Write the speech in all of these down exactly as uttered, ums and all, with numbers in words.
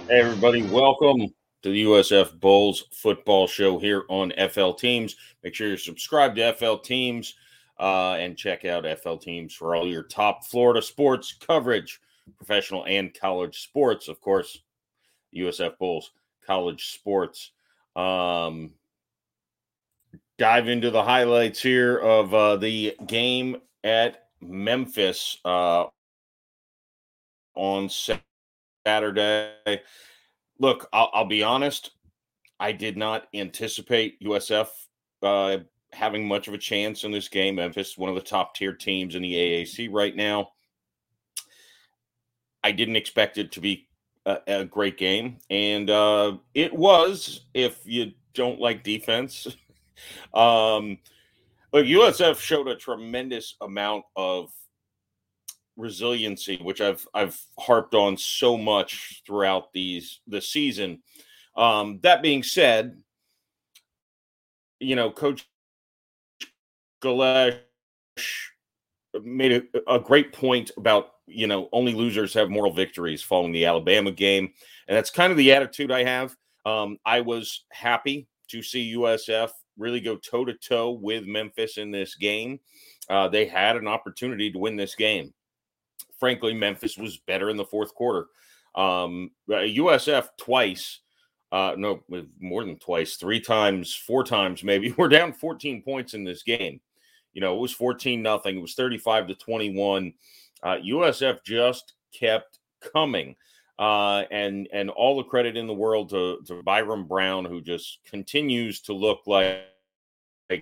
Hey, everybody, welcome to the U S F Bulls football show here on F L Teams. Make sure you're subscribed to F L Teams uh, and check out F L Teams for all your top Florida sports coverage, professional and college sports. Of course, U S F Bulls college sports. Um, dive into the highlights here of uh, the game at Memphis uh, on Saturday. Look, I'll, I'll be honest. I did not anticipate U S F uh, having much of a chance in this game. Memphis, one of the top tier teams in the A A C right now. I didn't expect it to be a, a great game, and uh, it was. If you don't like defense, um, but U S F showed a tremendous amount of resiliency, which I've I've harped on so much throughout these the season. Um, that being said, you know, Coach Galesh made a, a great point about, you know, only losers have moral victories following the Alabama game. And that's kind of the attitude I have. Um, I was happy to see U S F really go toe to toe with Memphis in this game. Uh, they had an opportunity to win this game. Frankly, Memphis was better in the fourth quarter. Um, U S F twice, uh, no, more than twice, three times, four times maybe. We're down fourteen points in this game. You know, it was fourteen nothing. It was thirty-five to twenty-one. Uh, U S F just kept coming. Uh, and and all the credit in the world to, to Byron Brown, who just continues to look like, like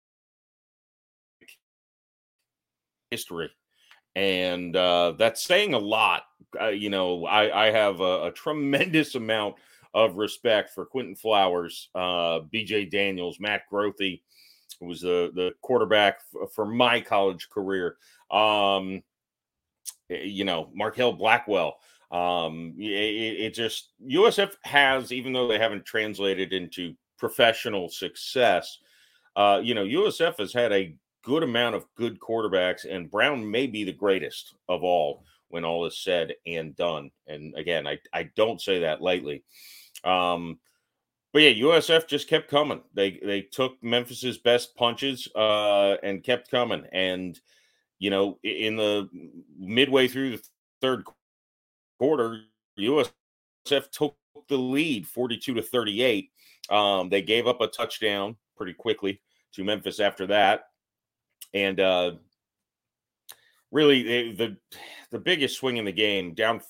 history. And uh, that's saying a lot. Uh, you know, I, I have a, a tremendous amount of respect for Quentin Flowers, uh, B J Daniels, Matt Grothe, who was the, the quarterback f- for my college career. Um, you know, Markel Blackwell. Um, it, it just, U S F has, even though they haven't translated into professional success, uh, you know, U S F has had a good amount of good quarterbacks, and Brown may be the greatest of all when all is said and done. And again, I, I don't say that lightly. Um, but yeah, U S F just kept coming. They they took Memphis's best punches uh, and kept coming. And you know, in the midway through the third quarter, U S F took the lead forty-two to thirty-eight. Um, they gave up a touchdown pretty quickly to Memphis after that. And uh, really, they, the the biggest swing in the game, down,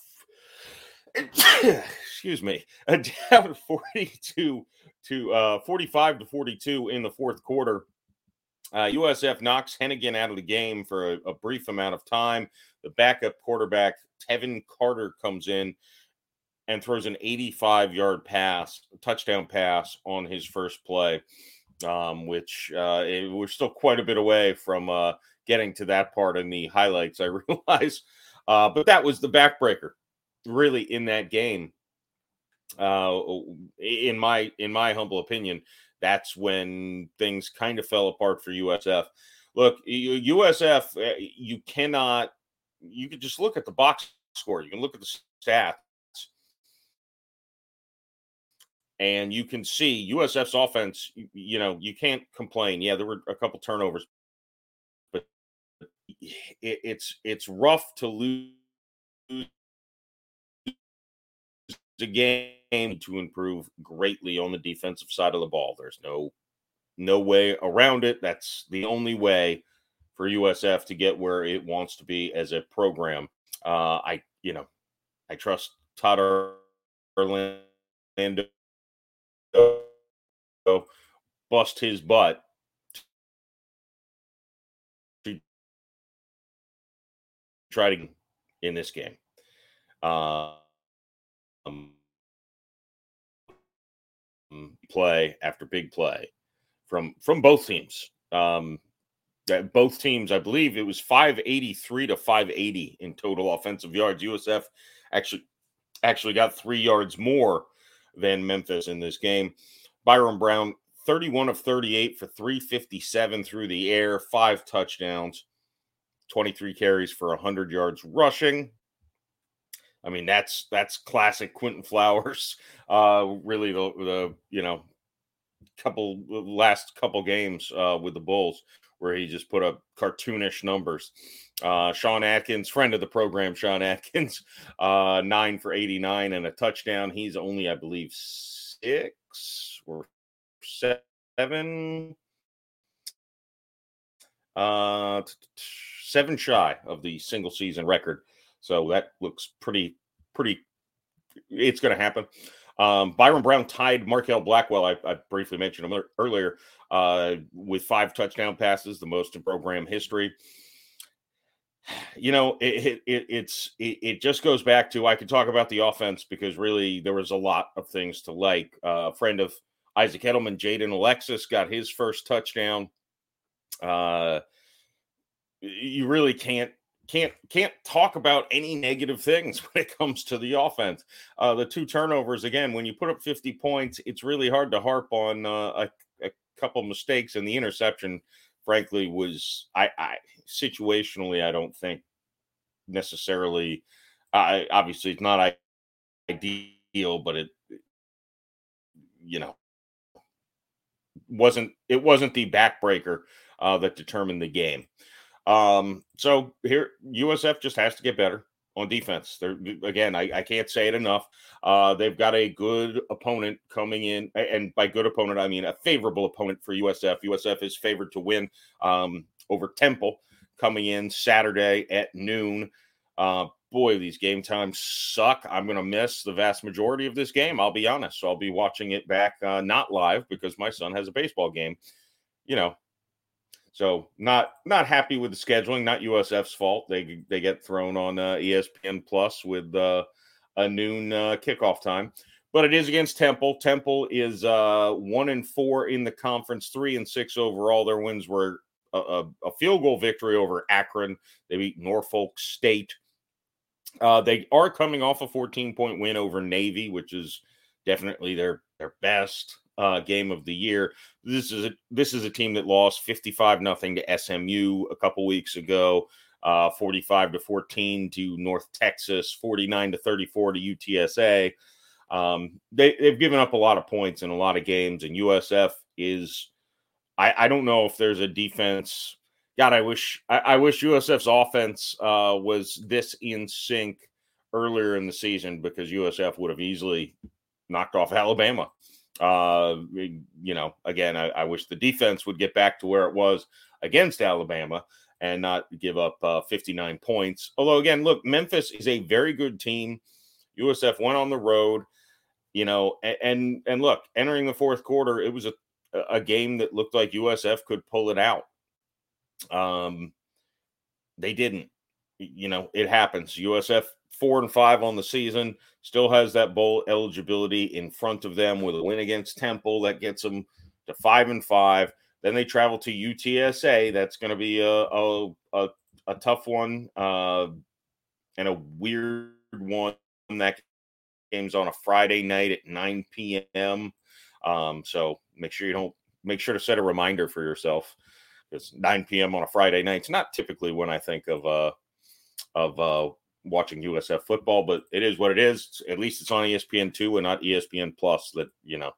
excuse me, uh, down forty-two to uh, forty-five to forty-two in the fourth quarter. Uh, U S F knocks Hennigan out of the game for a, a brief amount of time. The backup quarterback, Tevin Carter, comes in and throws an eighty-five-yard pass, touchdown pass on his first play, um, which uh, it, we're still quite a bit away from uh, getting to that part in the highlights, I realize. Uh, but that was the backbreaker, really, in that game. Uh, in my in my humble opinion, that's when things kind of fell apart for U S F. Look, U S F, you cannot. You could just look at the box score. You can look at the stats, and you can see U S F's offense. You know, you can't complain. Yeah, there were a couple turnovers, but it, it's it's rough to lose a game to improve greatly on the defensive side of the ball. There's no no way around it. That's the only way for U S F to get where it wants to be as a program. Uh, I you know I trust Todd Orlando bust his butt to try to in this game. Uh, um, play after big play from from both teams. Um, that both teams, I believe it was five eighty-three to five eighty in total offensive yards. U S F actually actually got three yards more than Memphis in this game. Byron Brown, thirty-one of thirty-eight for three fifty-seven through the air, five touchdowns, twenty-three carries for one hundred yards rushing. I mean, that's that's classic Quinton Flowers. Uh, really, the, the you know couple last couple games uh, with the Bulls where he just put up cartoonish numbers. Uh, Sean Atkins, friend of the program, Sean Atkins, uh, nine for eighty-nine and a touchdown. He's only, I believe, six or seven, uh, seven shy of the single season record. So that looks pretty, pretty. It's going to happen. Um, Byron Brown tied Markel Blackwell. I, I briefly mentioned him earlier uh, with five touchdown passes, the most in program history. You know, it, it, it's it, it just goes back to I could talk about the offense because really there was a lot of things to like. Uh, a friend of Isaac Edelman, Jaden Alexis, got his first touchdown. Uh, you really can't can't can't talk about any negative things when it comes to the offense. Uh, the two turnovers, again, when you put up fifty points, it's really hard to harp on uh, a, a couple mistakes, and the interception, frankly, was I, I situationally I don't think necessarily. I obviously it's not ideal, but it you know wasn't it wasn't the backbreaker uh, that determined the game. Um, so here, U S F just has to get better on defense. They're again, I, I can't say it enough. Uh, they've got a good opponent coming in, and by good opponent, I mean a favorable opponent for U S F. U S F is favored to win um, over Temple coming in Saturday at noon. Uh, boy, these game times suck. I'm going to miss the vast majority of this game. I'll be honest. So I'll be watching it back, uh, not live because my son has a baseball game. You know. So not not happy with the scheduling. Not U S F's fault. They they get thrown on uh, E S P N Plus with uh, a noon uh, kickoff time, but it is against Temple. Temple is uh, one and four in the conference, three and six overall. Their wins were a, a, a field goal victory over Akron. They beat Norfolk State. Uh, they are coming off a fourteen point win over Navy, which is definitely their their best uh, game of the year. This is a, this is a team that lost fifty-five nothing to S M U a couple weeks ago, uh, forty-five to fourteen to North Texas, forty-nine to thirty-four to U T S A. Um, they, they've given up a lot of points in a lot of games, and U S F is, I, I don't know if there's a defense. God, I wish I, I wish U S F's offense uh, was this in sync earlier in the season because U S F would have easily knocked off Alabama. Uh, you know, again, I, I wish the defense would get back to where it was against Alabama and not give up uh, fifty-nine points. Although, again, look, Memphis is a very good team. U S F went on the road, you know, and and, and look, entering the fourth quarter, it was a, a game that looked like U S F could pull it out. Um, they didn't. You know, it happens. U S F four and five on the season, still has that bowl eligibility in front of them with a win against Temple that gets them to five and five. Then they travel to U T S A. That's going to be a a, a, a tough one uh, and a weird one. That game's on a Friday night at nine p.m. Um, so make sure you don't make sure to set a reminder for yourself. It's nine p.m. on a Friday night. It's not typically when I think of uh, of uh, watching U S F football, but it is what it is. At least it's on E S P N two and not E S P N Plus. That you know,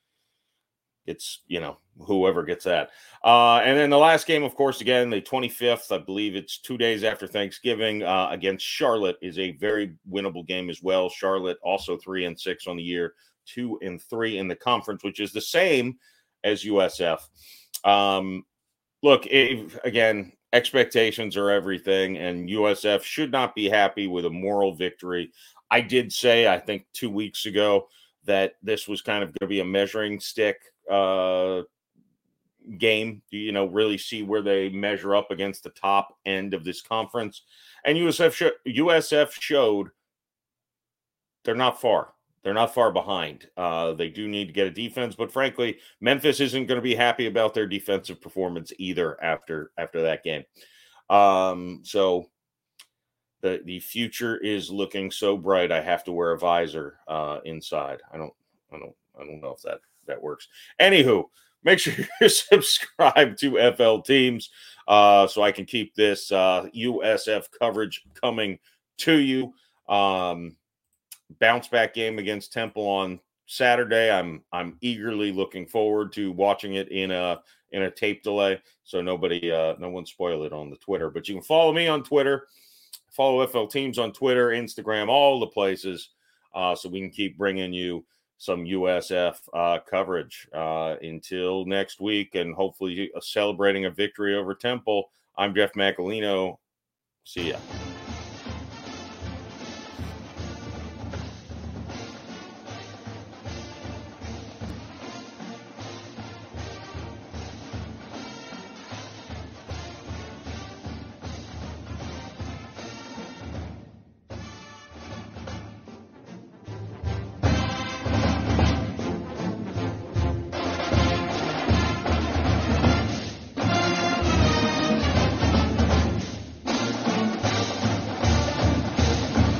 it's you know whoever gets that. Uh, and then the last game, of course, again the twenty-fifth. I believe it's two days after Thanksgiving uh, against Charlotte is a very winnable game as well. Charlotte also three and six on the year, two and three in the conference, which is the same as U S F. Um, look, it, again, expectations are everything, and U S F should not be happy with a moral victory. I did say, I think two weeks ago, that this was kind of going to be a measuring stick uh, game, you know, really see where they measure up against the top end of this conference. And U S F, sh- U S F showed they're not far. They're not far behind. Uh, they do need to get a defense, but frankly, Memphis isn't going to be happy about their defensive performance either after after that game. Um, so the the future is looking so bright. I have to wear a visor uh, inside. I don't, I don't, I don't know if that that works. Anywho, make sure you subscribe to F L Teams uh, so I can keep this uh, U S F coverage coming to you. Um, bounce back game against Temple on Saturday. I'm I'm eagerly looking forward to watching it in a in a tape delay, so nobody uh, no one spoil it on the Twitter. But you can follow me on Twitter, follow F L Teams on Twitter, Instagram, all the places, uh, so we can keep bringing you some U S F uh, coverage uh, until next week, and hopefully celebrating a victory over Temple. I'm Jeff Macalino. See ya.